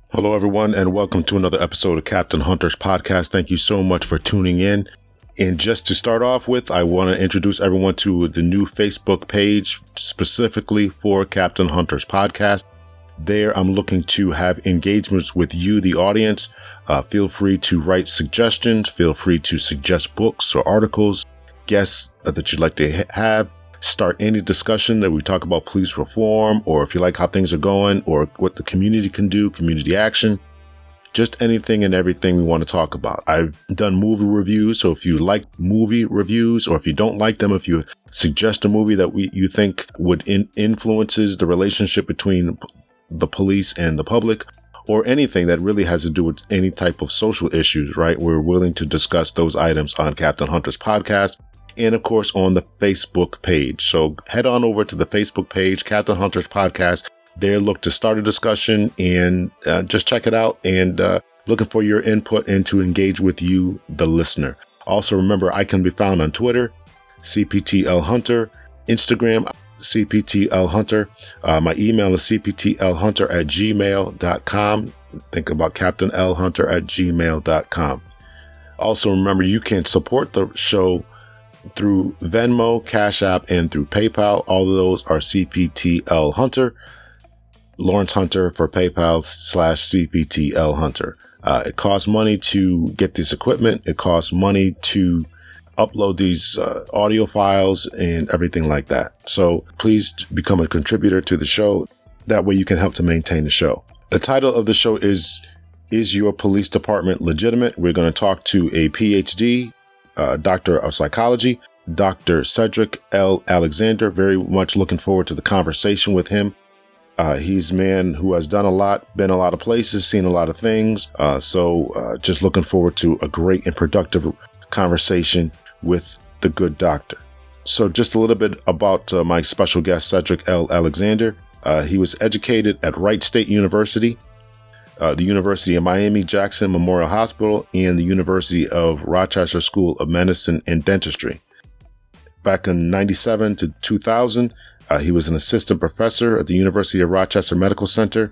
Hello, everyone, and welcome to another episode of Captain Hunter's podcast. Thank you so much for tuning in. And just to start off with, I want to introduce everyone to the new Facebook page specifically for Captain Hunter's podcast. There, I'm looking to have engagements with you, the audience. Feel free to write suggestions. Feel free to suggest books or articles, guests that you'd like to have. Start any discussion that we talk about police reform, or if you like how things are going, or what the community can do, community action, just anything and everything we want to talk about. I've done movie reviews, so if you like movie reviews, or if you don't like them, if you suggest a movie that you think would influences the relationship between the police and the public, or anything that really has to do with any type of social issues, right? We're willing to discuss those items on Captain Hunter's podcast. And of course, on the Facebook page. So head on over to the Facebook page, Captain Hunter's podcast. There, look to start a discussion and just check it out, and looking for your input and to engage with you, the listener. Also, remember, I can be found on Twitter, CPTL Hunter, Instagram, CPTL Hunter. My email is cptlhunter@gmail.com. Think about Captain L Hunter @gmail.com. Also, remember, you can support the show through Venmo, Cash App, and through PayPal. All of those are CPTL Hunter. Lawrence Hunter for PayPal /CPTL Hunter. It costs money to get this equipment. It costs money to upload these audio files and everything like that. So please become a contributor to the show. That way you can help to maintain the show. The title of the show is Your Police Department Legitimate? We're going to talk to a PhD, Doctor of Psychology, Dr. Cedric L. Alexander. Very much looking forward to the conversation with him. He's a man who has done a lot, been a lot of places, seen a lot of things. So just looking forward to a great and productive conversation with the good doctor. So just a little bit about my special guest, Cedric L. Alexander. He was educated at Wright State University, the University of Miami-Jackson Memorial Hospital, and the University of Rochester School of Medicine and Dentistry. Back in 97 to 2000, he was an assistant professor at the University of Rochester Medical Center.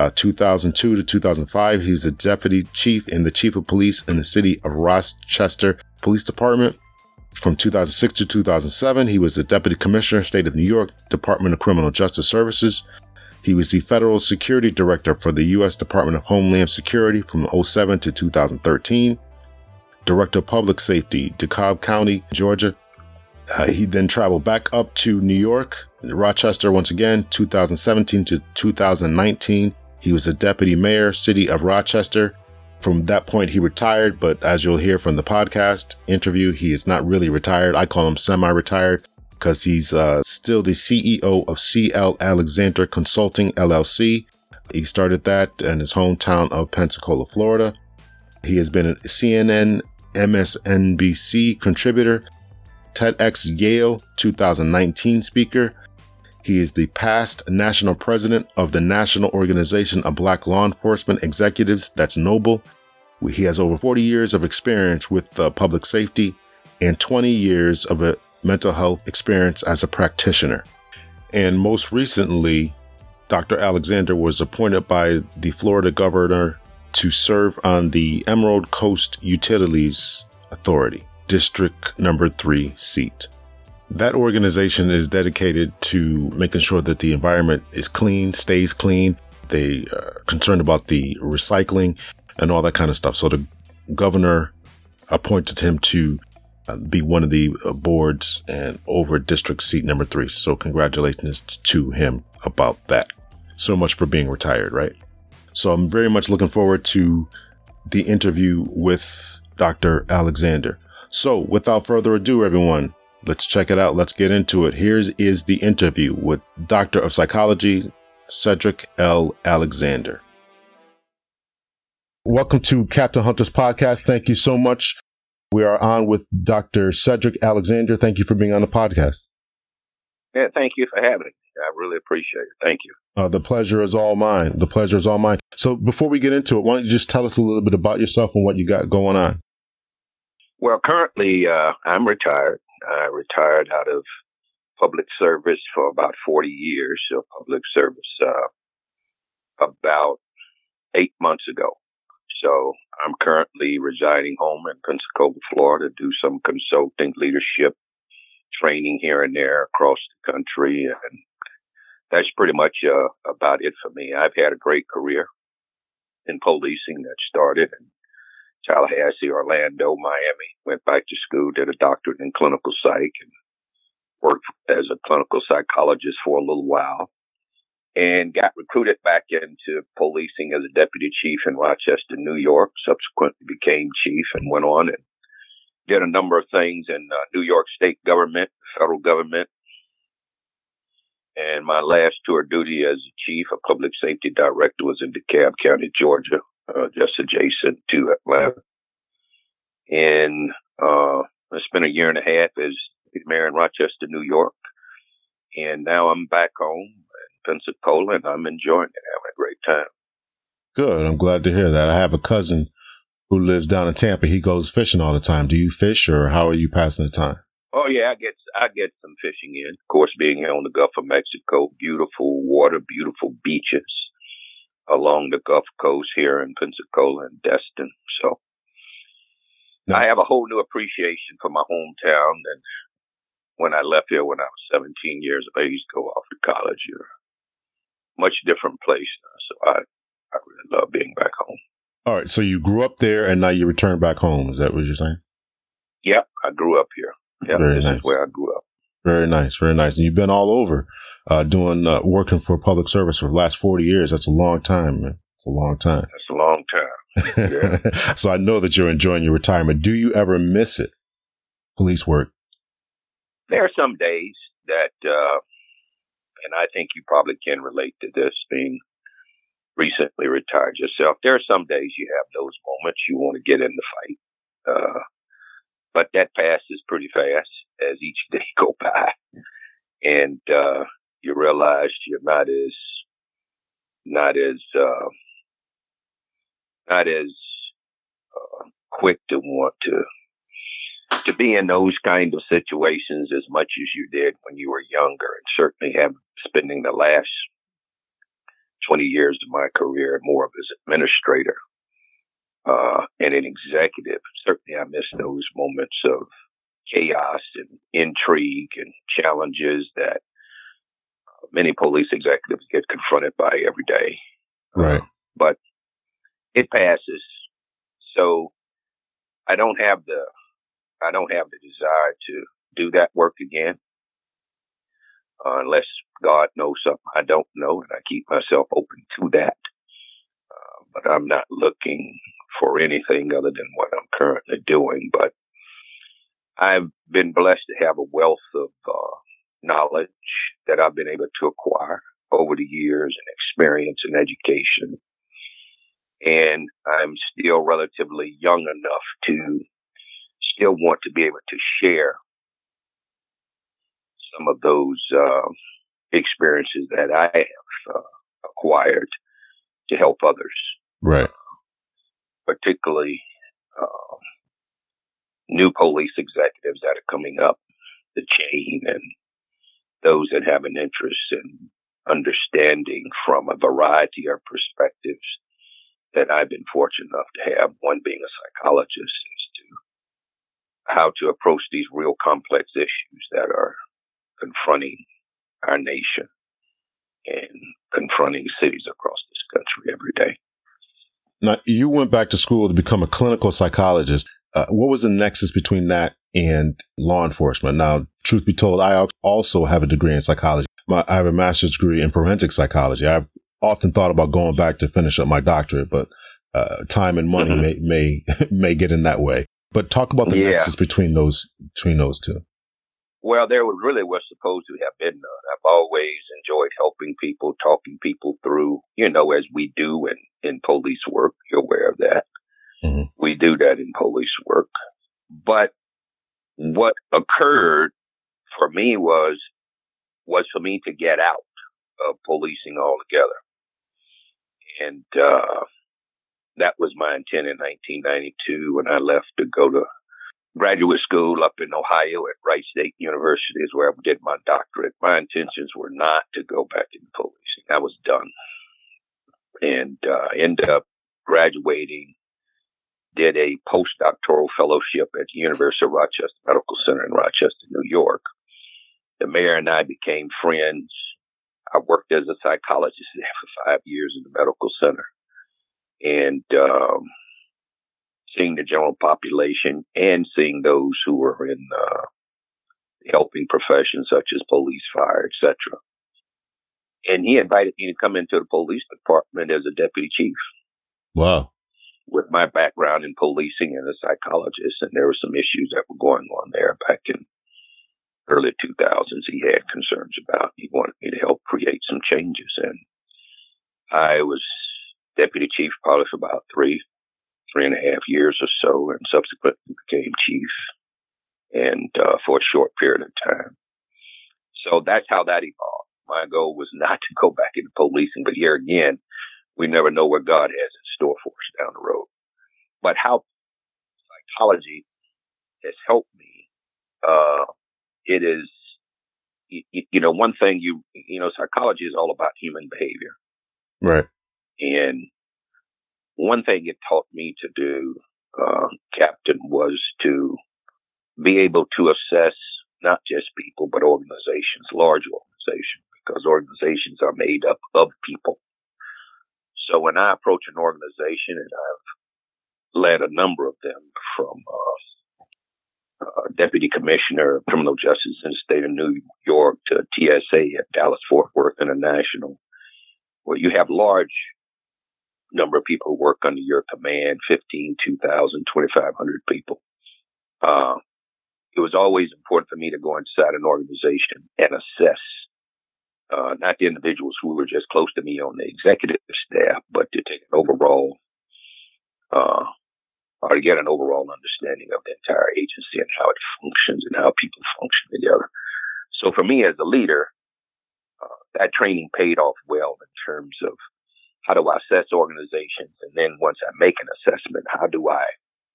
2002 to 2005, he was a deputy chief and the chief of police in the city of Rochester Police Department. From 2006 to 2007, he was the deputy commissioner, state of New York, Department of Criminal Justice Services. He was the federal security director for the U.S. Department of Homeland Security from 2007 to 2013. Director of Public Safety, DeKalb County, Georgia. He then traveled back up to New York, Rochester once again, 2017 to 2019. He was a deputy mayor, city of Rochester. From that point, he retired, but as you'll hear from the podcast interview, he is not really retired. I call him semi-retired because he's still the CEO of CL Alexander Consulting, LLC. He started that in his hometown of Pensacola, Florida. He has been a CNN, MSNBC contributor, TEDx Yale 2019 speaker. He is the past national president of the National Organization of Black Law Enforcement Executives, that's NOBLE. He has over 40 years of experience with public safety and 20 years of mental health experience as a practitioner. And most recently, Dr. Alexander was appointed by the Florida governor to serve on the Emerald Coast Utilities Authority, District Number 3 seat. That organization is dedicated to making sure that the environment is clean, stays clean. They are concerned about the recycling and all that kind of stuff. So the governor appointed him to be one of the boards and over district seat number 3. So congratulations to him about that. So much for being retired, right? So I'm very much looking forward to the interview with Dr. Alexander. So without further ado, everyone, let's check it out. Let's get into it. Here is the interview with Doctor of Psychology, Cedric L. Alexander. Welcome to Captain Hunter's podcast. Thank you so much. We are on with Dr. Cedric Alexander. Thank you for being on the podcast. Yeah, thank you for having me. I really appreciate it. Thank you. The pleasure is all mine. The pleasure is all mine. So before we get into it, why don't you just tell us a little bit about yourself and what you got going on? Well, currently, I'm retired. I retired out of public service for about 40 years. So public service, about 8 months ago. So I'm currently residing home in Pensacola, Florida, do some consulting, leadership training here and there across the country. And that's pretty much about it for me. I've had a great career in policing that started in Tallahassee, Orlando, Miami. Went back to school, did a doctorate in clinical psych, and worked as a clinical psychologist for a little while. And got recruited back into policing as a deputy chief in Rochester, New York. Subsequently became chief and went on and did a number of things in New York state government, federal government. And my last tour of duty as chief of public safety director was in DeKalb County, Georgia, just adjacent to Atlanta. And I spent a year and a half as mayor in Rochester, New York. And now I'm back home Pensacola, and I'm enjoying it, having a great time. Good. I'm glad to hear that. I have a cousin who lives down in Tampa. He goes fishing all the time. Do you fish, or how are you passing the time? Oh yeah, I get some fishing in. Of course, being here on the Gulf of Mexico, beautiful water, beautiful beaches along the Gulf Coast here in Pensacola and Destin. So I have a whole new appreciation for my hometown than when I left here when I was 17 years of age to go off to college. You're much different place now. So I really love being back home. All right. So you grew up there and now you return back home. Is that what you're saying? Yep. I grew up here. Yeah, very this nice. is where I grew up. Very nice. Very nice. And you've been all over working for public service for the last 40 years. That's a long time, man. It's a long time. That's a long time. Yeah. So I know that you're enjoying your retirement. Do you ever miss it? Police work? There are some days that, and I think you probably can relate to this, being recently retired yourself. There are some days you have those moments you want to get in the fight. But that passes pretty fast as each day go by. And you realize you're not as quick to want to be in those kind of situations as much as you did when you were younger, and certainly spending the last 20 years of my career more of as administrator and an executive. Certainly I miss those moments of chaos and intrigue and challenges that many police executives get confronted by every day. Right. But it passes. So I don't have the desire to do that work again, unless God knows something I don't know, and I keep myself open to that. But I'm not looking for anything other than what I'm currently doing. But I've been blessed to have a wealth of knowledge that I've been able to acquire over the years, and experience and education. And I'm still relatively young enough to still want to be able to share some of those experiences that I have acquired to help others. Right. Particularly new police executives that are coming up the chain, and those that have an interest in understanding from a variety of perspectives that I've been fortunate enough to have, one being a psychologist, as to how to approach these real complex issues that are confronting our nation and confronting cities across this country every day. Now, you went back to school to become a clinical psychologist. What was the nexus between that and law enforcement? Now, truth be told, I also have a degree in psychology. I have a master's degree in forensic psychology. I've often thought about going back to finish up my doctorate, but time and money may get in that way. But talk about the nexus between those two. Well, there really was supposed to have been none. I've always enjoyed helping people, talking people through, as we do in police work. You're aware of that. Mm-hmm. We do that in police work. But what occurred for me was for me to get out of policing altogether. And that was my intent in 1992 when I left to go to graduate school up in Ohio at Wright State University, is where I did my doctorate. My intentions were not to go back into policing. I was done. and ended up graduating, did a postdoctoral fellowship at the University of Rochester Medical Center in Rochester, New York. The mayor and I became friends. I worked as a psychologist there for 5 years in the medical center, and seeing the general population and seeing those who were in the helping professions such as police, fire, etc. And he invited me to come into the police department as a deputy chief. Wow. With my background in policing and a psychologist, and there were some issues that were going on there back in early 2000s he had concerns about. He wanted me to help create some changes, and I was deputy chief probably for about three and a half years or so, and subsequently became chief, and for a short period of time. So that's how that evolved. My goal was not to go back into policing, but here again, we never know what God has in store for us down the road. But how psychology has helped me, it is, one thing psychology is all about human behavior. Right. And one thing it taught me to do, Captain, was to be able to assess not just people, but organizations, large organizations, because organizations are made up of people. So when I approach an organization, and I've led a number of them from Deputy Commissioner of Criminal Justice in the state of New York to TSA at Dallas-Fort Worth International, where you have large number of people who work under your command, 15, 2,000, 2,500 people. It was always important for me to go inside an organization and assess not the individuals who were just close to me on the executive staff, but to take an overall, or to get an overall understanding of the entire agency and how it functions and how people function together. So for me as a leader, that training paid off well in terms of how do I assess organizations, and then once I make an assessment, how do I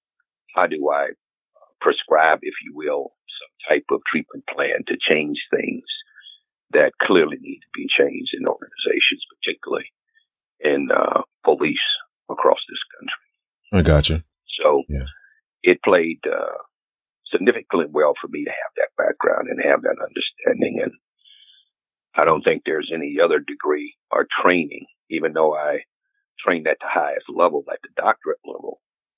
prescribe, if you will, some type of treatment plan to change things that clearly need to be changed in organizations, particularly in police across this country. I gotcha. So yeah. It played significantly well for me to have that background and have that understanding. And I don't think there's any other degree or training, even though I trained at the highest level, at the doctorate level.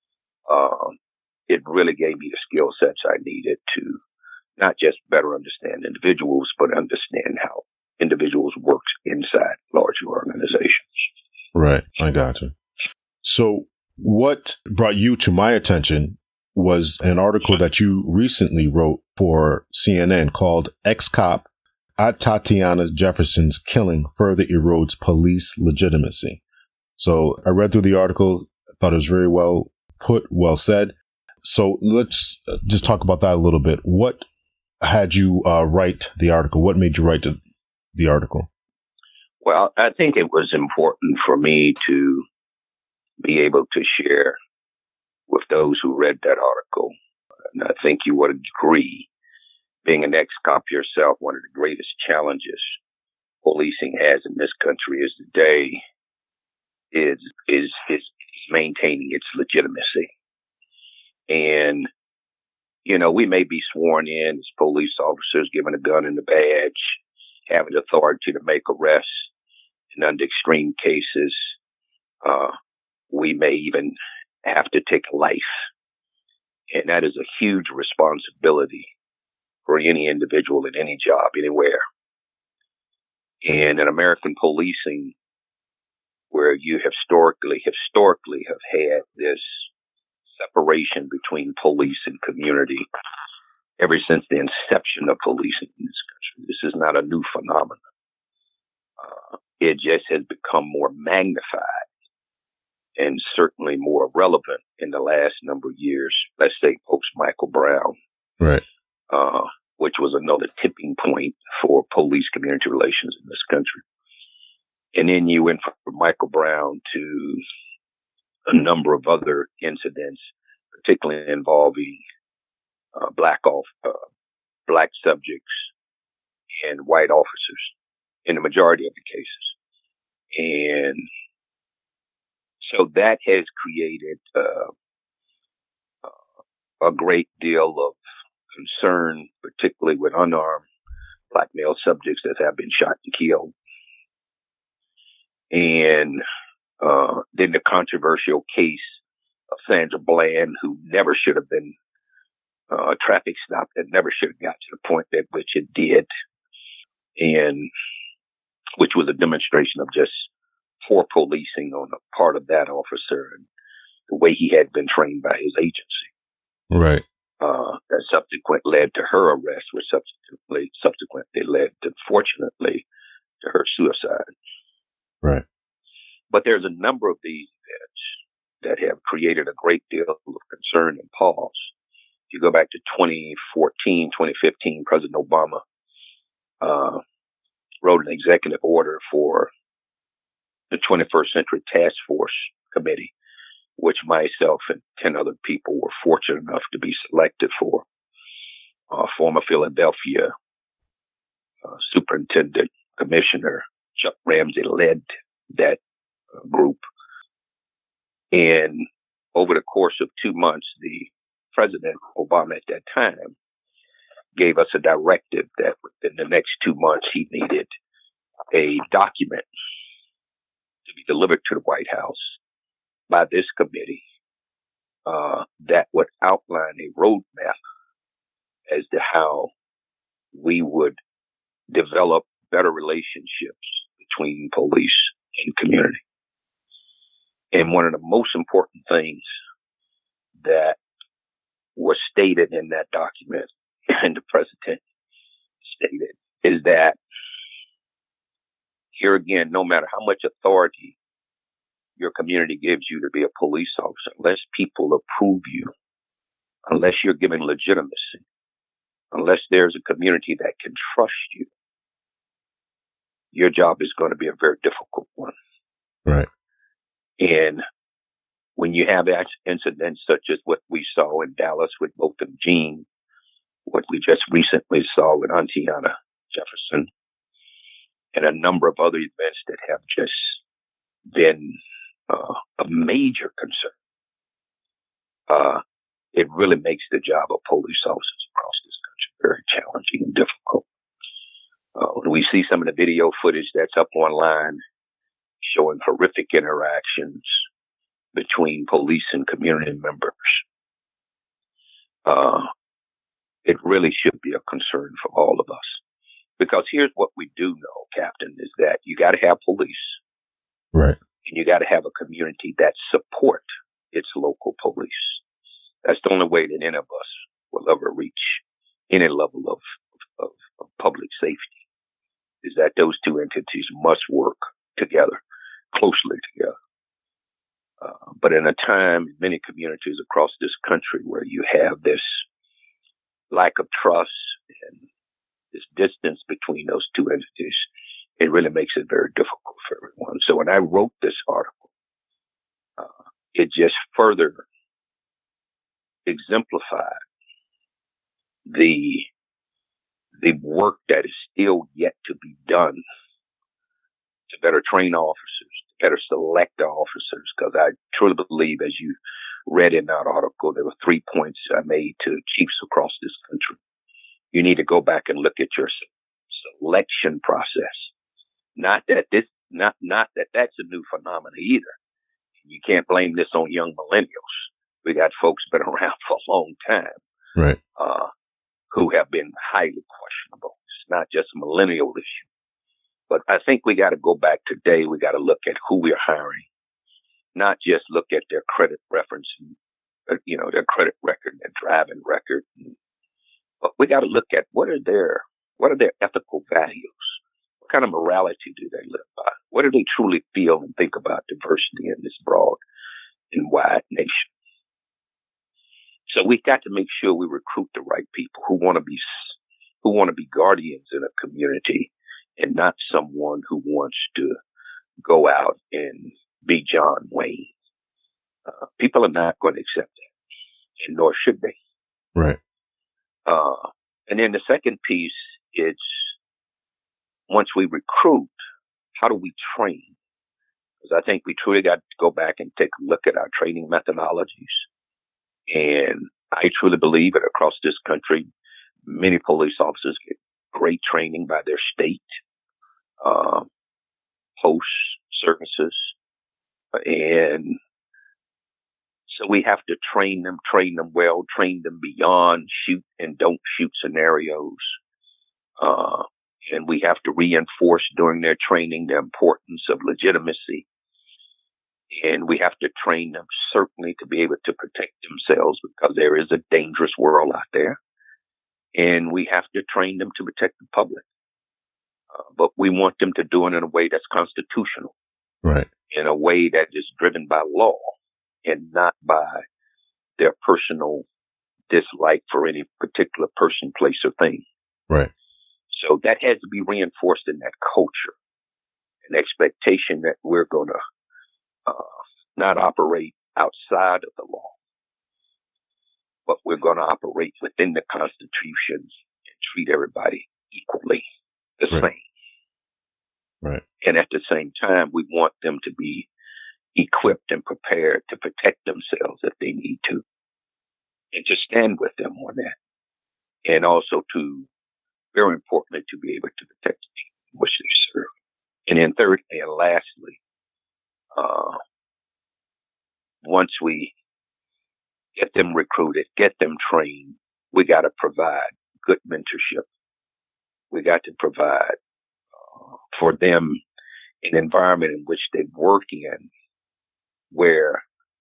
It really gave me the skill sets I needed to not just better understand individuals, but understand how individuals work inside larger organizations. Right. I gotcha. So what brought you to my attention was an article that you recently wrote for CNN called Ex-Cop at Tatiana Jefferson's Killing Further Erodes Police Legitimacy. So I read through the article, thought it was very well put, well said. So let's just talk about that a little bit. What had you write the article? What made you write the article? Well, I think it was important for me to be able to share with those who read that article. And I think you would agree, being an ex-cop yourself, one of the greatest challenges policing has in this country is today is maintaining its legitimacy. And, we may be sworn in as police officers, given a gun and a badge, having authority to make arrests, and under extreme cases, we may even have to take a life. And that is a huge responsibility for any individual in any job, anywhere. And in American policing, where you historically have had this separation between police and community ever since the inception of policing in this country. This is not a new phenomenon. It just has become more magnified and certainly more relevant in the last number of years, let's say post Michael Brown. Right. Which was another tipping point for police community relations in this country. And then you went from Michael Brown to a number of other incidents, particularly involving black subjects and white officers in the majority of the cases. And So that has created a great deal of concern, particularly with unarmed Black male subjects that have been shot and killed. And then the controversial case of Sandra Bland, who never should have been a traffic stop, that never should have got to the point at which it did, and which was a demonstration of just poor policing on the part of that officer and the way he had been trained by his agency. Right. That subsequently led to her arrest, which subsequently led, unfortunately, to her suicide. Right. But there's a number of these events that have created a great deal of concern and pause. If you go back to 2014, 2015, President Obama wrote an executive order for the 21st Century Task Force Committee, which myself and 10 other people were fortunate enough to be selected for. Former Philadelphia Superintendent Commissioner Chuck Ramsey led that group. And over the course of 2 months, the President Obama at that time gave us a directive that within the next 2 months he needed a document to be delivered to the White House by this committee that would outline a roadmap as to how we would develop better relationships between police and community. And one of the most important things that was stated in that document, and the president stated, is that here again, no matter how much authority your community gives you to be a police officer, unless people approve you, unless you're given legitimacy, unless there's a community that can trust you, your job is going to be a very difficult one. Right. And when you have incidents such as what we saw in Dallas with Botham Jean, what we just recently saw with Auntiana Jefferson, and a number of other events that have just been a major concern, it really makes the job of police officers across this country very challenging and difficult. When we see some of the video footage that's up online showing horrific interactions between police and community members, it really should be a concern for all of us. Because here's what we do know, Captain, is that you got to have police. Right. And you got to have a community that support its local police. That's the only way that any of us will ever reach any level of public safety, is that those two entities must work together, closely together. But in a time, in many communities across this country where you have this lack of trust and this distance between those two entities, it really makes it very difficult for everyone. So when I wrote this article, it just further exemplified the work that is still yet to be done to better train officers, to better select the officers, because I truly believe, as you read in that article, there were 3 points I made to chiefs across this country. You need to go back and look at your selection process. Not that that's a new phenomenon either. You can't blame this on young millennials. We got folks been around for a long time, right? Who have been highly questionable. It's not just a millennial issue, but I think we got to go back today. We got to look at who we're hiring, not just look at their credit reference, their credit record, their driving record, but we got to look at what are their ethical values. What kind of morality do they live by? What do they truly feel and think about diversity in this broad and wide nation? So we got to make sure we recruit the right people who want to be guardians in a community, and not someone who wants to go out and be John Wayne. People are not going to accept that, and nor should they. Right. And then the second piece is, once we recruit, how do we train? Because I think we truly got to go back and take a look at our training methodologies. And I truly believe that across this country, many police officers get great training by their state, post services. And so we have to train them well, train them beyond shoot and don't shoot scenarios. And we have to reinforce during their training the importance of legitimacy. And we have to train them certainly to be able to protect themselves, because there is a dangerous world out there. And we have to train them to protect the public. But we want them to do it in a way that's constitutional. Right. In a way that is driven by law and not by their personal dislike for any particular person, place, or thing. Right. So that has to be reinforced in that culture, an expectation that we're going to not operate outside of the law, but we're going to operate within the Constitution and treat everybody equally the same. Right. And at the same time, we want them to be equipped and prepared to protect themselves if they need to, and to stand with them on that. And also to, very importantly, to be able to protect the people which they serve. And then thirdly and lastly, once we get them recruited, get them trained, we got to provide good mentorship. We got to provide for them an environment in which they work in where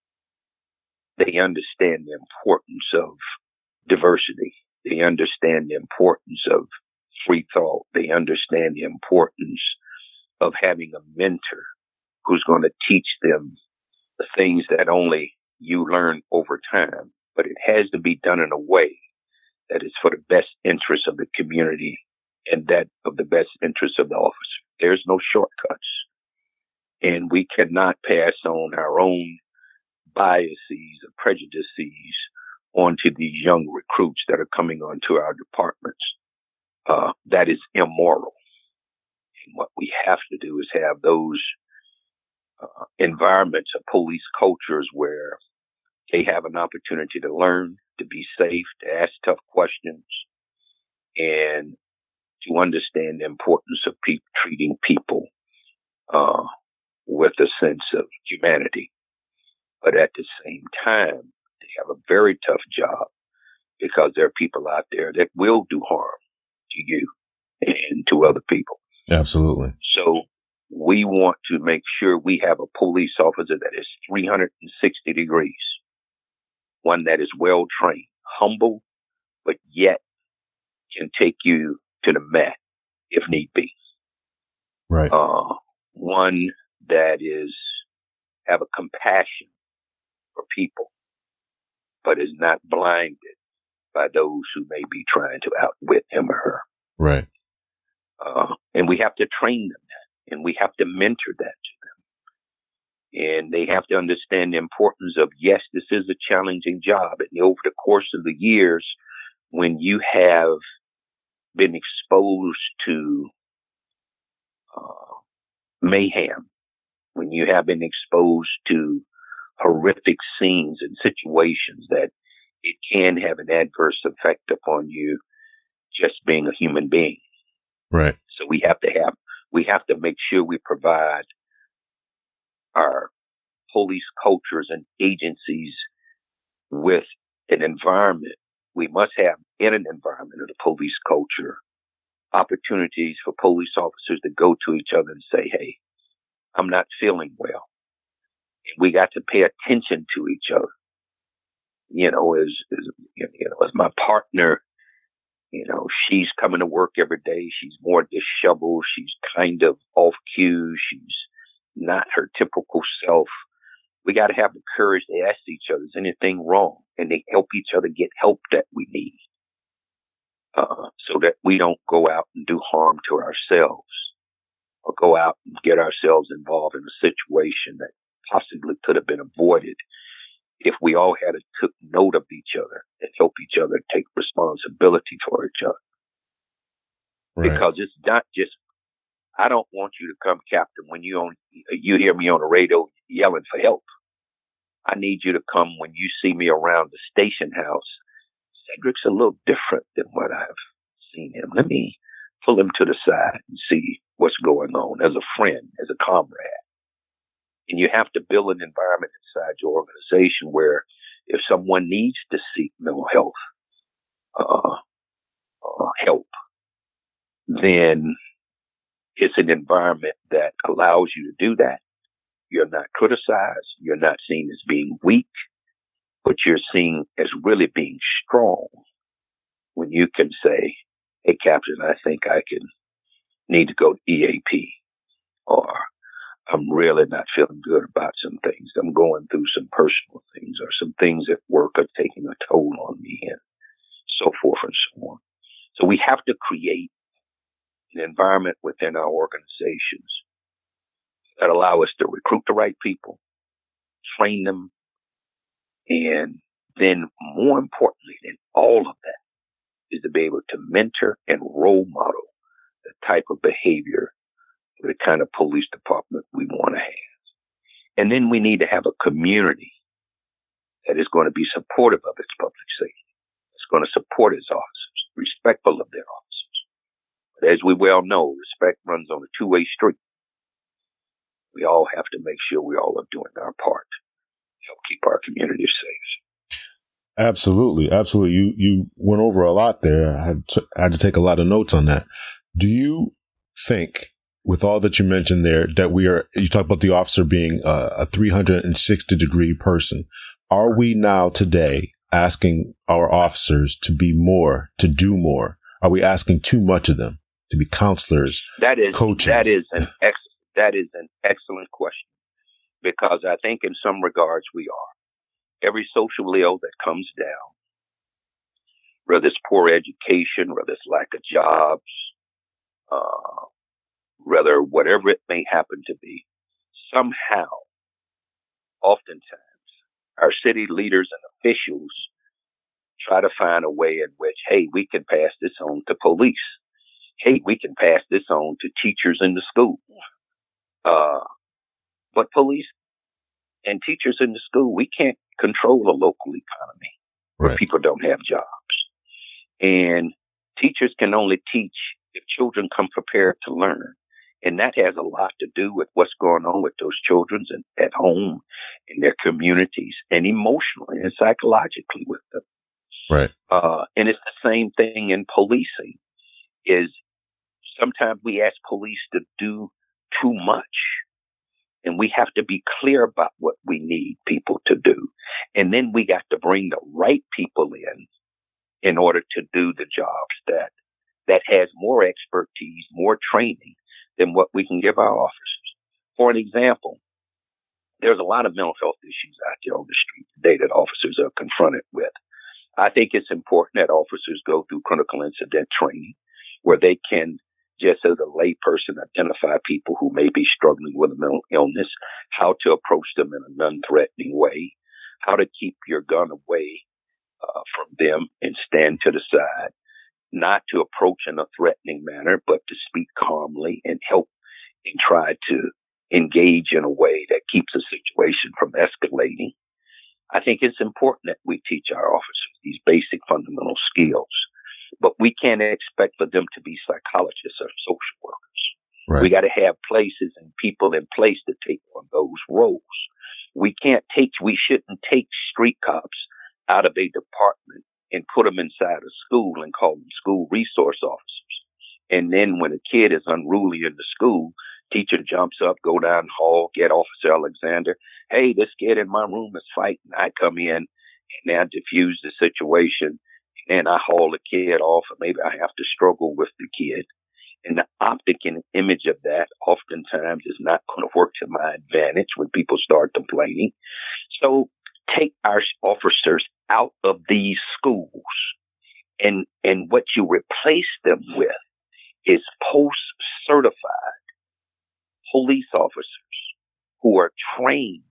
they understand the importance of diversity. They understand the importance of free thought. They understand the importance of having a mentor who's going to teach them the things that only you learn over time. But it has to be done in a way that is for the best interest of the community and that of the best interest of the officer. There's no shortcuts. And we cannot pass on our own biases or prejudices onto these young recruits that are coming onto our departments. That is immoral. And what we have to do is have those environments of police cultures where they have an opportunity to learn, to be safe, to ask tough questions, and to understand the importance of treating people with a sense of humanity. But at the same time, they have a very tough job, because there are people out there that will do harm to you and to other people. Absolutely. So we want to make sure we have a police officer that is 360 degrees, one that is well trained, humble, but yet can take you to the mat if need be. Right. One that is have a compassion for people, but is not blinded by those who may be trying to outwit him or her. Right. And we have to train them that, and we have to mentor that to them. And they have to understand the importance of, yes, this is a challenging job. And over the course of the years, when you have been exposed to mayhem, when you have been exposed to horrific scenes and situations, that it can have an adverse effect upon you just being a human being. Right. So we have to make sure we provide our police cultures and agencies with an environment. We must have in an environment of the police culture opportunities for police officers to go to each other and say, hey, I'm not feeling well. And we got to pay attention to each other. As my partner, she's coming to work every day. She's more disheveled. She's kind of off cue. She's not her typical self. We got to have the courage to ask each other, is anything wrong? And they help each other get help that we need, so that we don't go out and do harm to ourselves or go out and get ourselves involved in a situation that possibly could have been avoided if we all had took note of each other and help each other take responsibility for each other. Right. Because it's not just I don't want you to come, Captain, when you hear me on the radio yelling for help. I need you to come when you see me around the station house. Cedric's a little different than what I've seen him. Let me pull him to the side and see what's going on as a friend, as a comrade. And you have to build an environment inside your organization where if someone needs to seek mental health help, then it's an environment that allows you to do that. You're not criticized. You're not seen as being weak, but you're seen as really being strong when you can say, hey, Captain, I think I need to go to EAP, or I'm really not feeling good about some things. I'm going through some personal things, or some things at work are taking a toll on me, and so forth and so on. So we have to create an environment within our organizations that allow us to recruit the right people, train them, and then more importantly than all of that is to be able to mentor and role model the type of behavior, the kind of police department we want to have. And then we need to have a community that is going to be supportive of its public safety. It's going to support its officers, respectful of their officers. But as we well know, respect runs on a two-way street. We all have to make sure we all are doing our part to help keep our communities safe. Absolutely. Absolutely. You went over a lot there. I had to take a lot of notes on that. Do you think, with all that you mentioned there, that you talk about the officer being a 360-degree person. Are we now today asking our officers to be more, to do more? Are we asking too much of them to be counselors, coaches? That is an excellent question, because I think in some regards we are. Every social ill that comes down, whether it's poor education, whether it's lack of jobs, whether whatever it may happen to be, somehow, oftentimes, our city leaders and officials try to find a way in which, hey, we can pass this on to police. Hey, we can pass this on to teachers in the school. But police and teachers in the school, we can't control a local economy where people don't have jobs. And teachers can only teach if children come prepared to learn. And that has a lot to do with what's going on with those children at home, in their communities, and emotionally and psychologically with them. Right. And it's the same thing in policing. Is sometimes we ask police to do too much, and we have to be clear about what we need people to do. And then we got to bring the right people in order to do the jobs that has more expertise, more training than what we can give our officers. For an example, there's a lot of mental health issues out there on the street today that officers are confronted with. I think it's important that officers go through critical incident training where they can, just as a layperson, identify people who may be struggling with a mental illness, how to approach them in a non-threatening way, how to keep your gun away from them and stand to the side, not to approach in a threatening manner, but to speak calmly and help and try to engage in a way that keeps the situation from escalating. I think it's important that we teach our officers these basic fundamental skills, but we can't expect for them to be psychologists or social workers. Right. We got to have places and people in place to take on those roles. We shouldn't take street cops out of a department and put them inside a school and call them school resource officers. And then when a kid is unruly in the school, teacher jumps up, go down the hall, get Officer Alexander. Hey, this kid in my room is fighting. I come in and now diffuse the situation, and I haul the kid off, or maybe I have to struggle with the kid. And the optic and image of that oftentimes is not going to work to my advantage when people start complaining. So take our officers out of these schools, and what you replace them with is post-certified police officers who are trained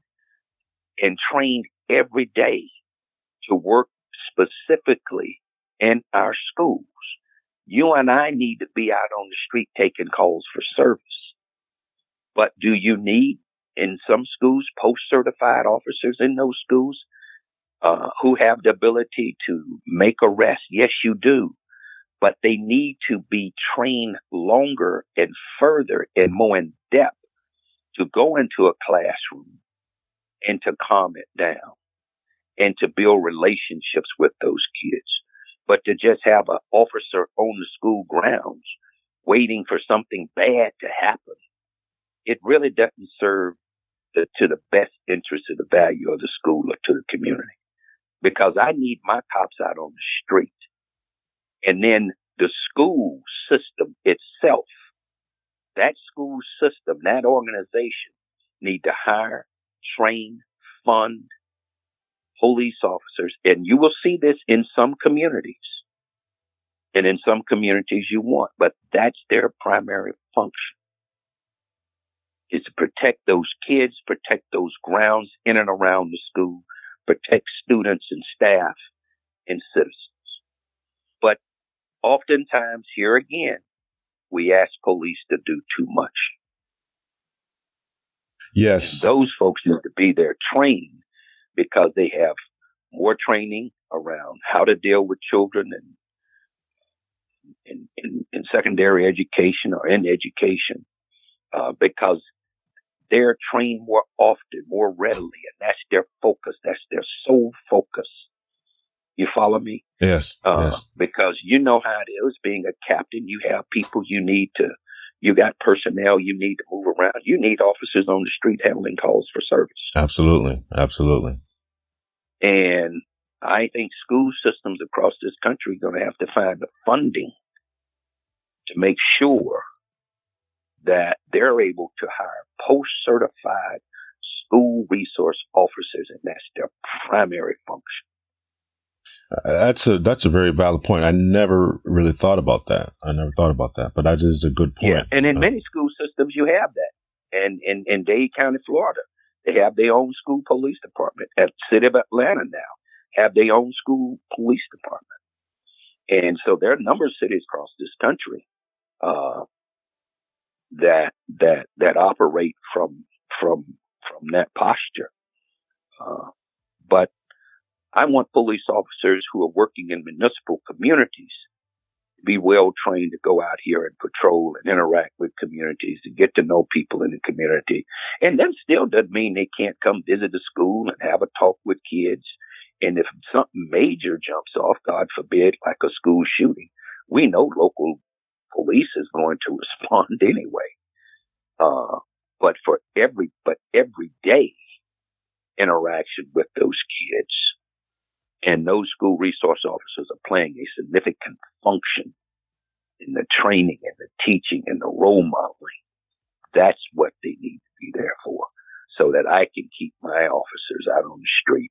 every day to work specifically in our schools. You and I need to be out on the street taking calls for service. But do you need, in some schools, post-certified officers in those schools who have the ability to make arrests? Yes, you do. But they need to be trained longer and further and more in depth to go into a classroom and to calm it down and to build relationships with those kids. But to just have an officer on the school grounds waiting for something bad to happen, it really doesn't serve to the best interest of the value of the school or to the community. Because I need my cops out on the street. And then the school system itself, that school system, that organization need to hire, train, fund police officers. And you will see this in some communities. And in some communities you won't. But that's their primary function, is to protect those kids, protect those grounds in and around the school, protect students and staff and citizens. But oftentimes, here again, we ask police to do too much. Yes. And those folks need to be there trained, because they have more training around how to deal with children and in secondary education or in education, because they're trained more often, more readily, and that's their focus. That's their sole focus. You follow me? Yes. Yes. Because you know how it is being a captain. You have people you got personnel you need to move around. You need officers on the street handling calls for service. Absolutely. Absolutely. And I think school systems across this country are going to have to find the funding to make sure that they're able to hire post-certified school resource officers, and that's their primary function. That's a very valid point. I never really thought about that. But that is a good point. Yeah, and in many school systems, you have that. And in Dade County, Florida, they have their own school police department. At the city of Atlanta now have their own school police department. And so there are a number of cities across this country that operate from that posture. But I want police officers who are working in municipal communities to be well trained to go out here and patrol and interact with communities, to get to know people in the community. And that still doesn't mean they can't come visit the school and have a talk with kids. And if something major jumps off, God forbid, like a school shooting, we know local police is going to respond anyway. But every day interaction with those kids, and those school resource officers are playing a significant function in the training and the teaching and the role modeling. That's what they need to be there for, so that I can keep my officers out on the street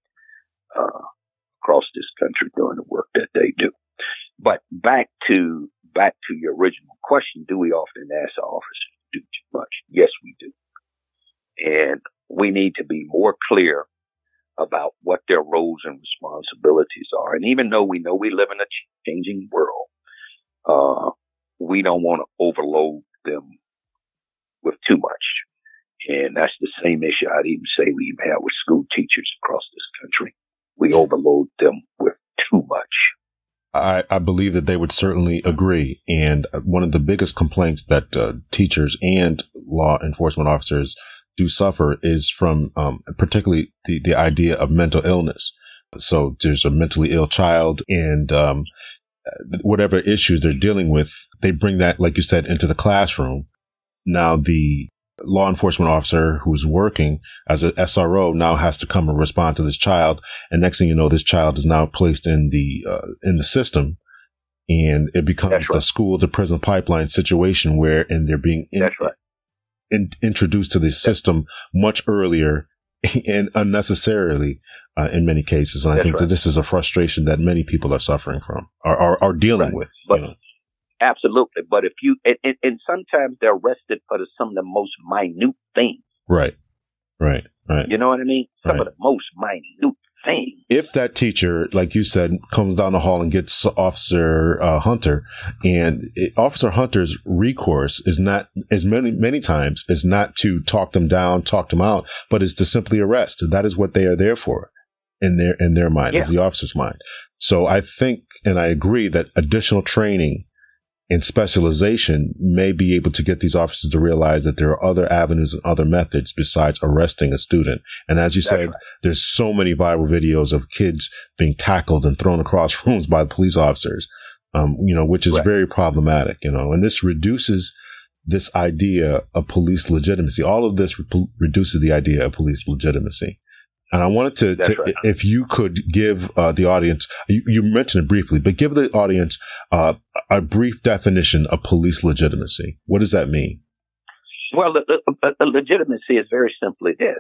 across this country doing the work that they do. But back to your original question, do we often ask our officers to do too much? Yes, we do. And we need to be more clear about what their roles and responsibilities are. And even though we know we live in a changing world, we don't want to overload them with too much. And that's the same issue I'd even say we even have with school teachers across this country. We overload them with too much. I believe that they would certainly agree. And one of the biggest complaints that teachers and law enforcement officers do suffer is from particularly the idea of mental illness. So there's a mentally ill child, and whatever issues they're dealing with, they bring that, like you said, into the classroom. Now the law enforcement officer who's working as a SRO now has to come and respond to this child. And next thing you know, this child is now placed in the system, and it becomes the school to prison pipeline situation and they're being introduced to the system much earlier and unnecessarily in many cases. And I think that this is a frustration that many people are suffering from, are dealing with. But absolutely. But if you, and sometimes they're arrested for some of the most minute things. Right. You know what I mean? Some of the most minute things. if that teacher, like you said, comes down the hall and gets Officer Hunter, and Officer Hunter's recourse is not, as many times, is not to talk them down, talk them out, but is to simply arrest. That is what they are there for in their mind, is the officer's mind. So I think, and I agree, that additional training and specialization may be able to get these officers to realize that there are other avenues and other methods besides arresting a student. And as you said, there's so many viral videos of kids being tackled and thrown across rooms by the police officers, which is very problematic, and this reduces this idea of police legitimacy. All of this reduces the idea of police legitimacy. And I wanted to if you could give the audience, you mentioned it briefly, but give the audience a brief definition of police legitimacy. What does that mean? Well, the legitimacy is very simply this.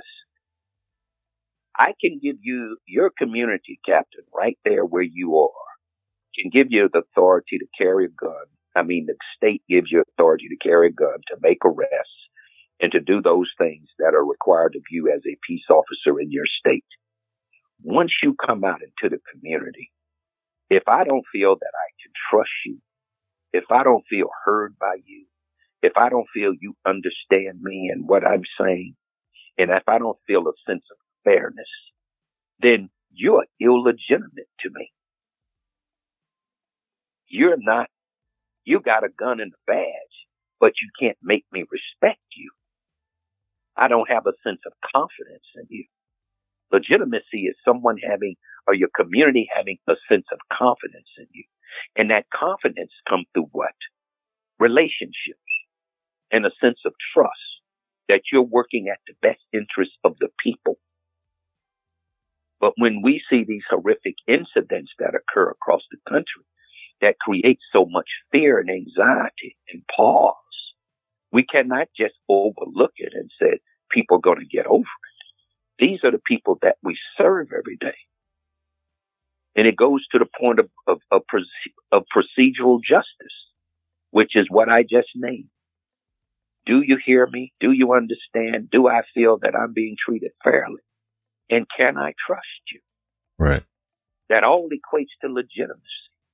I can give you your community captain right there where you are, can give you the authority to carry a gun. I mean, the state gives you authority to carry a gun, to make arrests, and to do those things that are required of you as a peace officer in your state. Once you come out into the community, if I don't feel that I can trust you, if I don't feel heard by you, if I don't feel you understand me and what I'm saying, and if I don't feel a sense of fairness, then you're illegitimate to me. You got a gun and a badge, but you can't make me respect you. I don't have a sense of confidence in you. Legitimacy is someone having, or your community having, a sense of confidence in you. And that confidence comes through what? Relationships and a sense of trust that you're working at the best interest of the people. But when we see these horrific incidents that occur across the country that create so much fear and anxiety and pause, we cannot just overlook it and say people are going to get over it. These are the people that we serve every day. And it goes to the point of procedural justice, which is what I just named. Do you hear me? Do you understand? Do I feel that I'm being treated fairly? And can I trust you? Right. That all equates to legitimacy.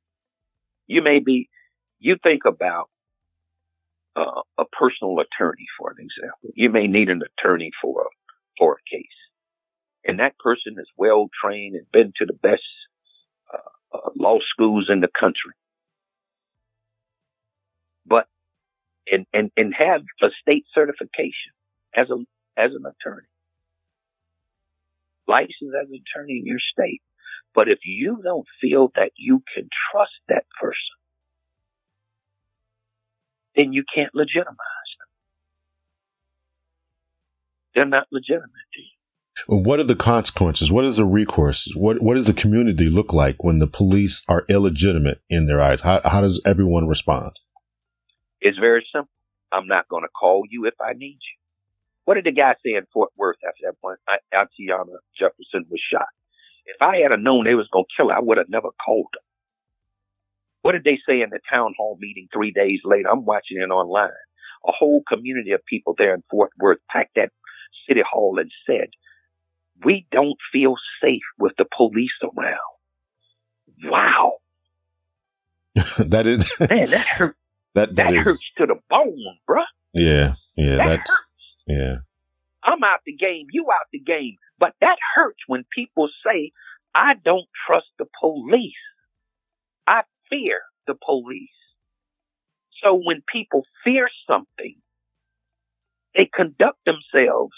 You think about a personal attorney, for an example. You may need an attorney for a case. And that person is well trained and been to the best law schools in the country. But and have a state certification as an attorney. Licensed as an attorney in your state. But if you don't feel that you can trust that person, then you can't legitimize them. They're not legitimate to you. Well, what are the consequences? What is the recourse? What does the community look like when the police are illegitimate in their eyes? How does everyone respond? It's very simple. I'm not going to call you if I need you. What did the guy say in Fort Worth after that one? Atiana Jefferson was shot. If I had known they was going to kill her, I would have never called her. What did they say in the town hall meeting 3 days later? I'm watching it online. A whole community of people there in Fort Worth packed that city hall and said, we don't feel safe with the police around. Wow. That is, man, that hurt. That hurts to the bone, bruh. Yeah. That hurts. Yeah. I'm out the game. You out the game. But that hurts when people say, I don't trust the police. I fear the police. So when people fear something, they conduct themselves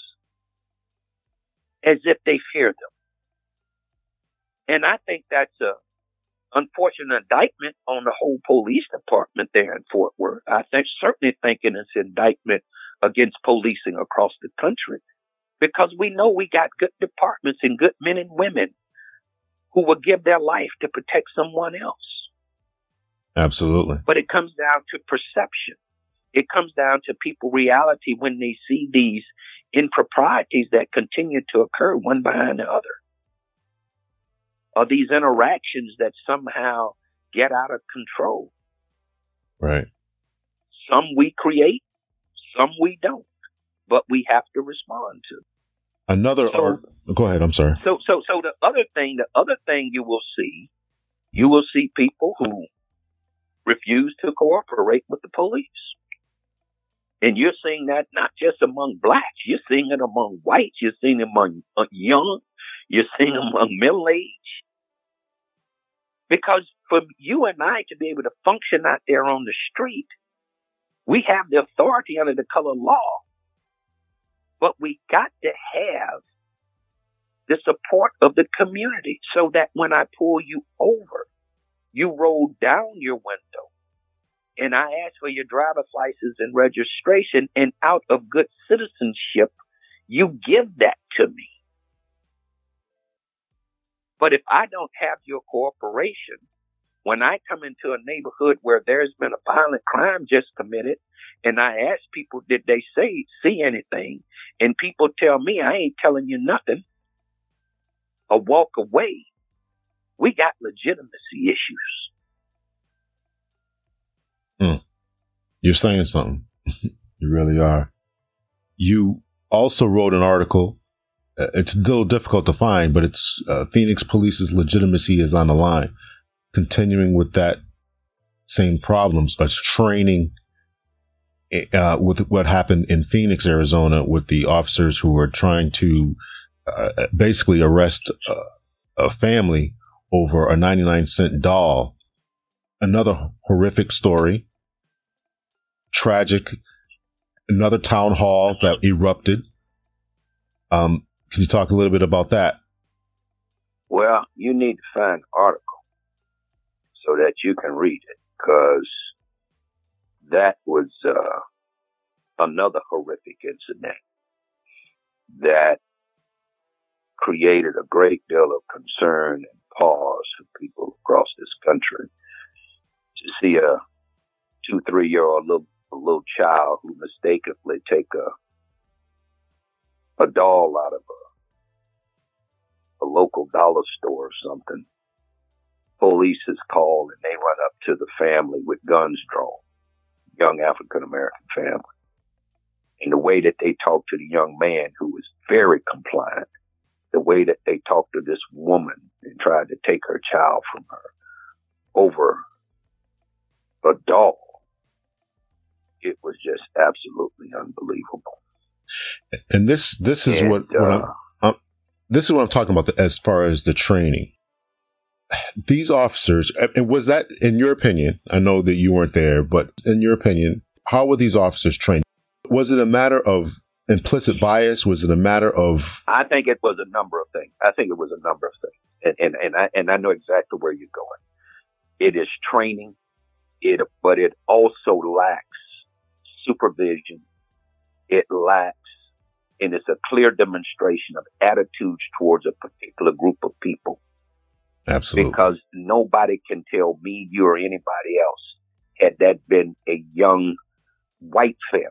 as if they fear them. And I think that's a unfortunate indictment on the whole police department there in Fort Worth. I certainly thinking it's an indictment against policing across the country, because we know we got good departments and good men and women who will give their life to protect someone else. Absolutely. But it comes down to perception. It comes down to people reality when they see these improprieties that continue to occur one behind the other. Or these interactions that somehow get out of control. Right. Some we create, some we don't. But we have to respond to. Go ahead. I'm sorry. So the other thing you will see people who refuse to cooperate with the police. And you're seeing that not just among blacks, you're seeing it among whites, you're seeing it among young, you're seeing it among middle-aged. Because for you and I to be able to function out there on the street, we have the authority under the color law, but we got to have the support of the community so that when I pull you over, you roll down your window and I ask for your driver's license and registration, and out of good citizenship, you give that to me. But if I don't have your cooperation, when I come into a neighborhood where there's been a violent crime just committed, and I ask people, did they see anything? And people tell me, I ain't telling you nothing, or walk away, we got legitimacy issues. You're saying something. You really are. You also wrote an article. It's still difficult to find, but it's Phoenix Police's legitimacy is on the line. Continuing with that same problems as training with what happened in Phoenix, Arizona, with the officers who were trying to basically arrest a family over a 99-cent doll. Another horrific story. Tragic. Another town hall that erupted. Can you talk a little bit about that? Well, you need to find an article so that you can read it, because that was another horrific incident that created a great deal of concern and pause for people across this country. To see a 2-3-year-old little child who mistakenly take a doll out of a local dollar store or something. Police is called and they run up to the family with guns drawn, young African American family. And the way that they talked to the young man, who was very compliant, the way that they talked to this woman and tried to take her child from her over a doll, it was just absolutely unbelievable. And this is what I'm talking about as far as the training. These officers, and was that, in your opinion, I know that you weren't there, but in your opinion, how were these officers trained? Was it a matter of implicit bias? Was it a matter of? I think it was a number of things. And I know exactly where you're going. It is training, but it also lacks supervision. It lacks, and it's a clear demonstration of attitudes towards a particular group of people. Absolutely. Because nobody can tell me, you, or anybody else, had that been a young white family,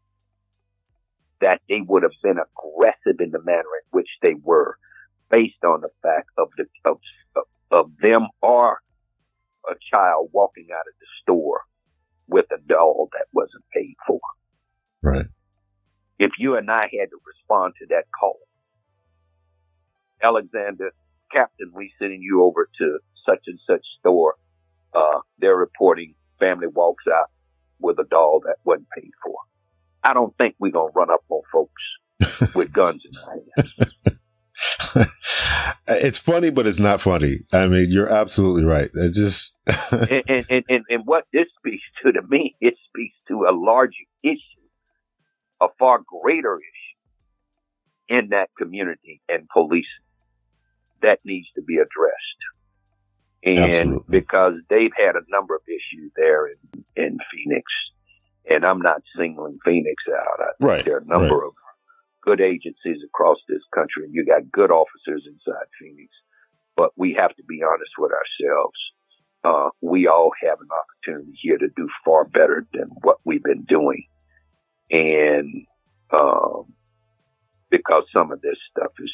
that they would have been aggressive in the manner in which they were, based on the fact of them or a child walking out of the store with a doll that wasn't paid for. Right. If you and I had to respond to that call, Alexander, Captain, we sending you over to such and such store. They're reporting family walks out with a doll that wasn't paid for. I don't think we're going to run up on folks with guns in their hands. It's funny, but it's not funny. I mean, you're absolutely right. It's just and what this speaks to me, it speaks to a larger issue, a far greater issue in that community and policing that needs to be addressed. And absolutely. Because they've had a number of issues there in Phoenix, and I'm not singling Phoenix out. I think right. There are a number of good agencies across this country, and you got good officers inside Phoenix. But we have to be honest with ourselves. We all have an opportunity here to do far better than what we've been doing. And because some of this stuff is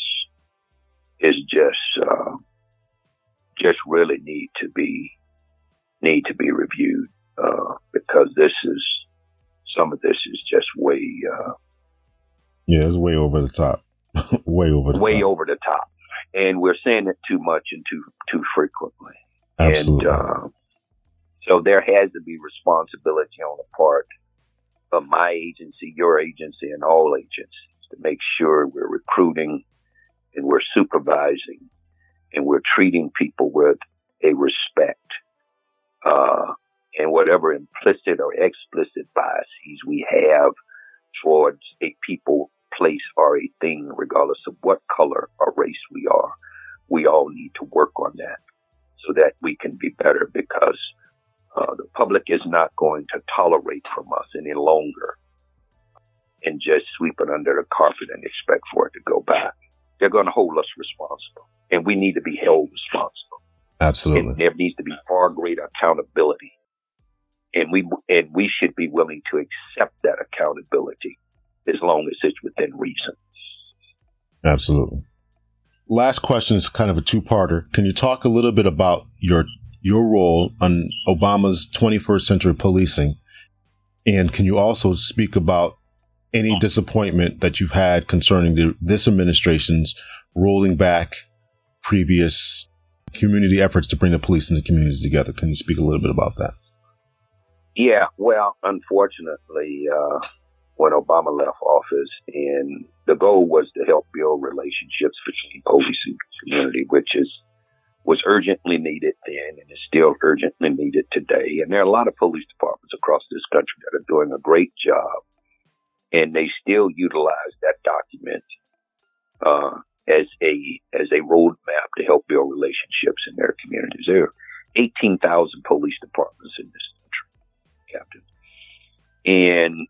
just really need to be reviewed, because some of this is just way it's way over the top. Way over the top. And we're saying it too much and too frequently. Absolutely. And so there has to be responsibility on the part of my agency, your agency, and all agencies to make sure we're recruiting and we're supervising and we're treating people with a respect, and whatever implicit or explicit biases we have towards a people, place, or a thing, regardless of what color or race we are, we all need to work on that so that we can be better, because the public is not going to tolerate from us any longer and just sweep it under the carpet and expect for it to go back. They're going to hold us responsible, and we need to be held responsible. Absolutely. And there needs to be far greater accountability. And we should be willing to accept that accountability as long as it's within reason. Absolutely. Last question is kind of a two-parter. Can you talk a little bit about your role on Obama's 21st century policing? And can you also speak about any disappointment that you've had concerning this administration's rolling back previous community efforts to bring the police and the communities together? Can you speak a little bit about that? Yeah, well, unfortunately, when Obama left office, and the goal was to help build relationships between police and community, which was urgently needed then and is still urgently needed today. And there are a lot of police departments across this country that are doing a great job, and they still utilize that document as a roadmap to help build relationships in their communities. There are 18,000 police departments in this country, Captain. And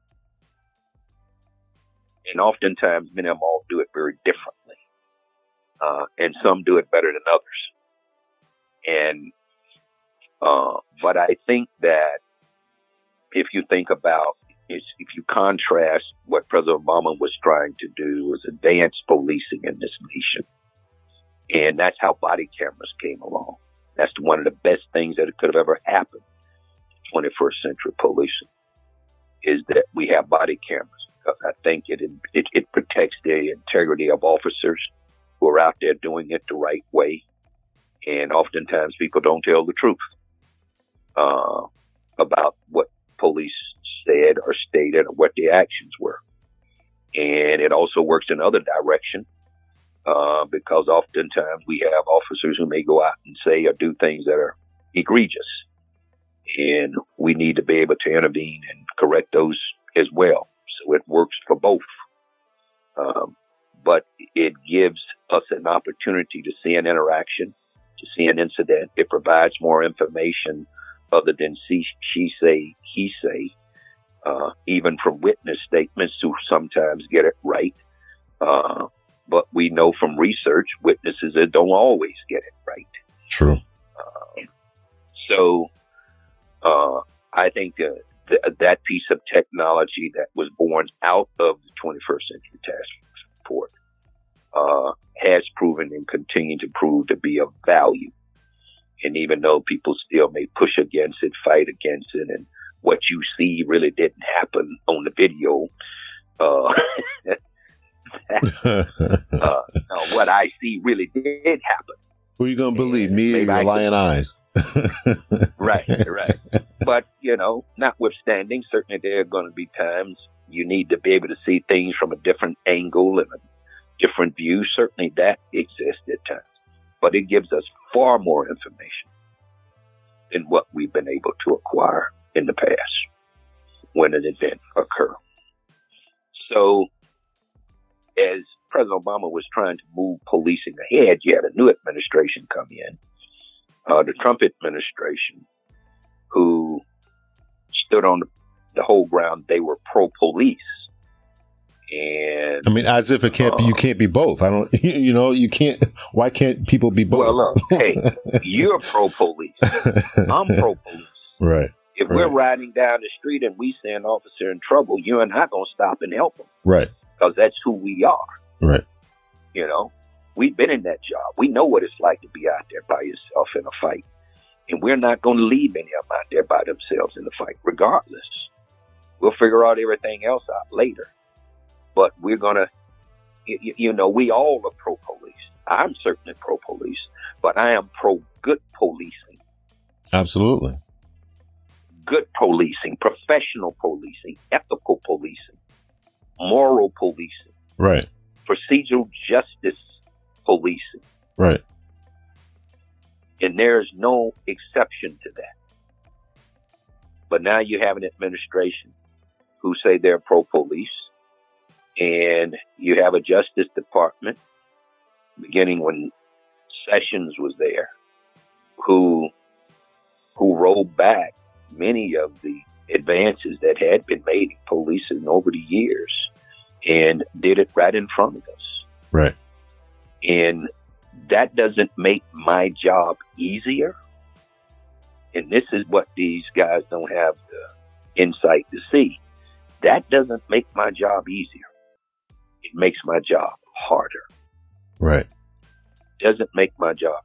oftentimes, many of them all do it very differently. And some do it better than others. And, but I think that if you think about, if you contrast what President Obama was trying to do was advance policing in this nation. And that's how body cameras came along. That's one of the best things that could have ever happened to 21st century policing, is that we have body cameras. Because I think it protects the integrity of officers who are out there doing it the right way. And oftentimes people don't tell the truth about what police said or stated or what the actions were. And it also works in other direction, because oftentimes we have officers who may go out and say or do things that are egregious. And we need to be able to intervene and correct those as well. So it works for both. But it gives us an opportunity to see an interaction, to see an incident. It provides more information other than she say, he say, even from witness statements who sometimes get it right. But we know from research, witnesses that don't always get it right. True. So I think that piece of technology that was born out of the 21st Century Task Force report has proven and continue to prove to be of value. And even though people still may push against it, fight against it, and what you see really didn't happen on the video, what I see really did happen. Who are you going to believe, me or your lying eyes? Right. But, notwithstanding, certainly there are going to be times you need to be able to see things from a different angle and a different view. Certainly that exists at times. But it gives us far more information than what we've been able to acquire in the past when an event occurs. So, as President Obama was trying to move policing ahead, you had a new administration come in, the Trump administration, who stood on the whole ground. They were pro-police. And I mean, as if it can't be, you can't be both. I don't, you can't, why can't people be both? Well, look, hey, you're pro-police. I'm pro-police. Right. If we're riding down the street and we see an officer in trouble, you and I going to stop and help him. Right. Because that's who we are. Right. We've been in that job. We know what it's like to be out there by yourself in a fight. And we're not going to leave any of them out there by themselves in the fight, regardless. We'll figure out everything else out later. But we're going to we all are pro-police. I'm certainly pro-police, but I am pro-good policing. Absolutely. Good policing, professional policing, ethical policing, moral policing. Right. Procedural justice policing. Right. And there's no exception to that. But now you have an administration who say they're pro-police, and you have a Justice Department, beginning when Sessions was there, who rolled back many of the advances that had been made in policing over the years and did it right in front of us. Right. And that doesn't make my job easier. And this is what these guys don't have the insight to see. That doesn't make my job easier. It makes my job harder. Right. Doesn't make my job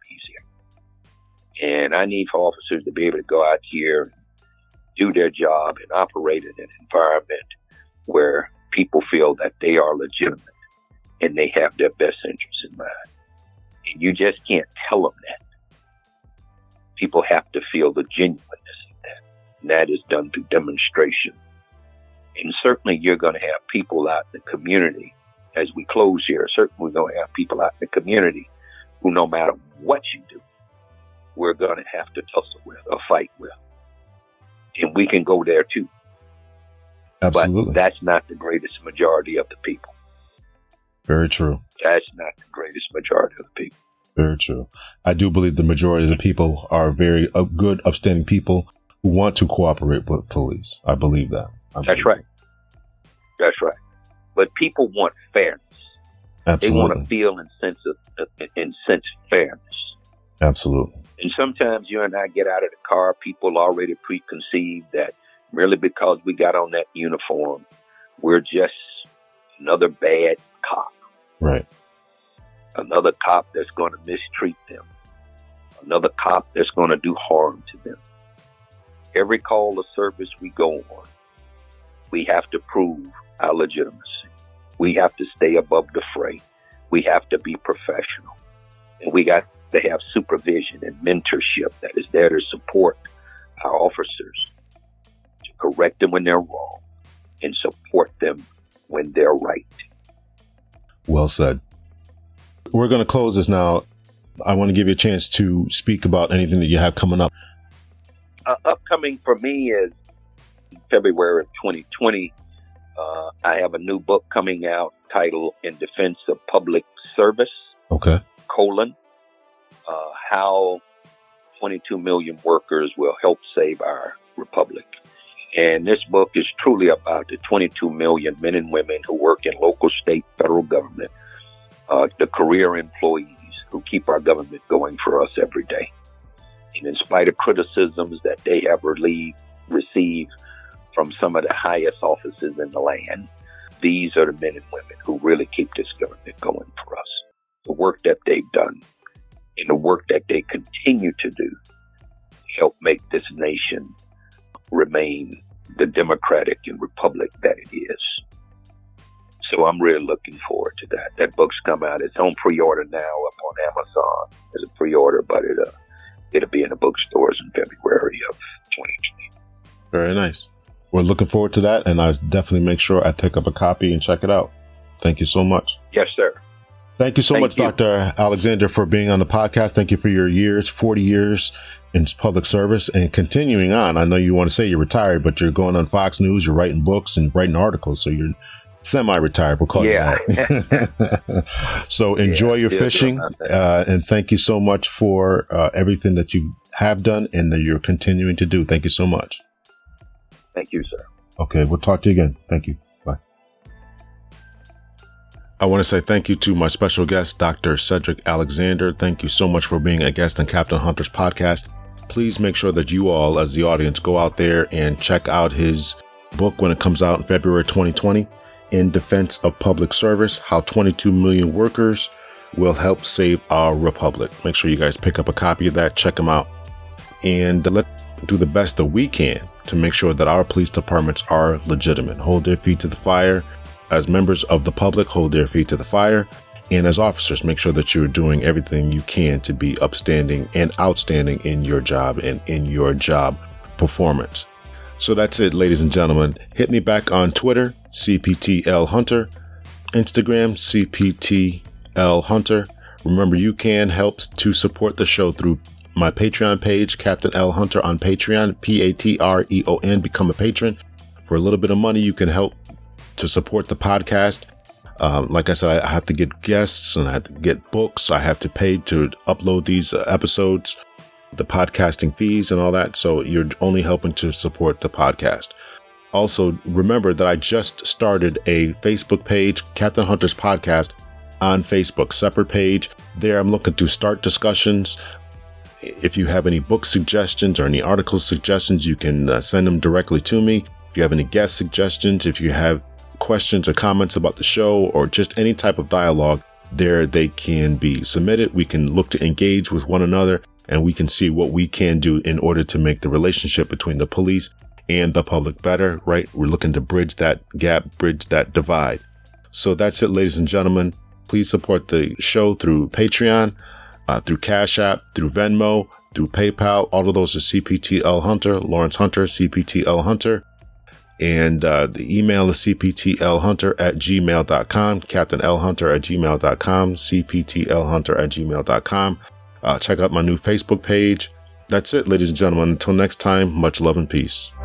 easier. And I need for officers to be able to go out here and do their job and operate in an environment where people feel that they are legitimate and they have their best interests in mind. And you just can't tell them that. People have to feel the genuineness of that. And that is done through demonstration. And certainly you're going to have people out in the community, as we close here, certainly we're going to have people out in the community who, no matter what you do, we're going to have to tussle with or fight with. And we can go there too. Absolutely. But that's not the greatest majority of the people. Very true. That's not the greatest majority of the people. Very true. I do believe the majority of the people are very good, upstanding people who want to cooperate with police. I believe that. That's right. That's right. But people want fairness. Absolutely. They want to feel and sense fairness. Absolutely. And sometimes you and I get out of the car, people already preconceived that merely because we got on that uniform, we're just another bad cop. Right. Another cop that's going to mistreat them. Another cop that's going to do harm to them. Every call of service we go on, we have to prove our legitimacy. We have to stay above the fray. We have to be professional. And we got to have supervision and mentorship that is there to support our officers, to correct them when they're wrong, and support them when they're right. Well said. We're going to close this now. I want to give you a chance to speak about anything that you have coming up. Upcoming for me is February of 2020. I have a new book coming out titled In Defense of Public Service, Okay. How 22 million workers will help save our republic. And this book is truly about the 22 million men and women who work in local, state, federal government, the career employees who keep our government going for us every day. And in spite of criticisms that they have received from some of the highest offices in the land, these are the men and women who really keep this government going for us. The work that they've done and the work that they continue to do help make this nation remain the democratic and republic that it is. So I'm really looking forward to that. That book's come out. It's on pre-order now up on Amazon as a pre-order, but it'll be in the bookstores in February of 2020. Very nice. We're looking forward to that, and I definitely make sure I pick up a copy and check it out. Thank you so much. Yes, sir. Thank you so much, Dr. Alexander, for being on the podcast. Thank you for your years, 40 years in public service and continuing on. I know you want to say you're retired, but you're going on Fox News, you're writing books and writing articles, so you're semi-retired. We'll call you that. So enjoy your fishing, and thank you so much for everything that you have done and that you're continuing to do. Thank you so much. Thank you, sir. Okay, we'll talk to you again. Thank you. Bye. I want to say thank you to my special guest, Dr. Cedric Alexander. Thank you so much for being a guest on Captain Hunter's podcast. Please make sure that you all, as the audience, go out there and check out his book when it comes out in February 2020, In Defense of Public Service, How 22 Million Workers Will Help Save Our Republic. Make sure you guys pick up a copy of that, check them out, and let's do the best that we can to make sure that our police departments are legitimate. Hold their feet to the fire, as members of the public, hold their feet to the fire. And as officers, make sure that you're doing everything you can to be upstanding and outstanding in your job and in your job performance. So that's it, ladies and gentlemen. Hit me back on Twitter, CPTL Hunter, Instagram, CPTL Hunter. Remember, you can help to support the show through my Patreon page, Captain L Hunter on Patreon, Patreon. Become a patron. For a little bit of money, you can help to support the podcast. Like I said, I have to get guests and I have to get books. I have to pay to upload these episodes, the podcasting fees and all that. So you're only helping to support the podcast. Also, remember that I just started a Facebook page, Captain Hunter's Podcast, on Facebook, separate page. There, I'm looking to start discussions. If you have any book suggestions or any article suggestions, you can send them directly to me. If you have any guest suggestions, if you have questions or comments about the show or just any type of dialogue, there they can be submitted. We can look to engage with one another and we can see what we can do in order to make the relationship between the police and the public better, right? We're looking to bridge that gap, bridge that divide. So that's it, ladies and gentlemen. Please support the show through Patreon, through Cash App, through Venmo, through PayPal. All of those are CPTL Hunter, Lawrence Hunter, CPTL Hunter. And the email is cptlhunter@gmail.com, captainlhunter@gmail.com, cptlhunter@gmail.com. Check out my new Facebook page. That's it, ladies and gentlemen. Until next time, much love and peace.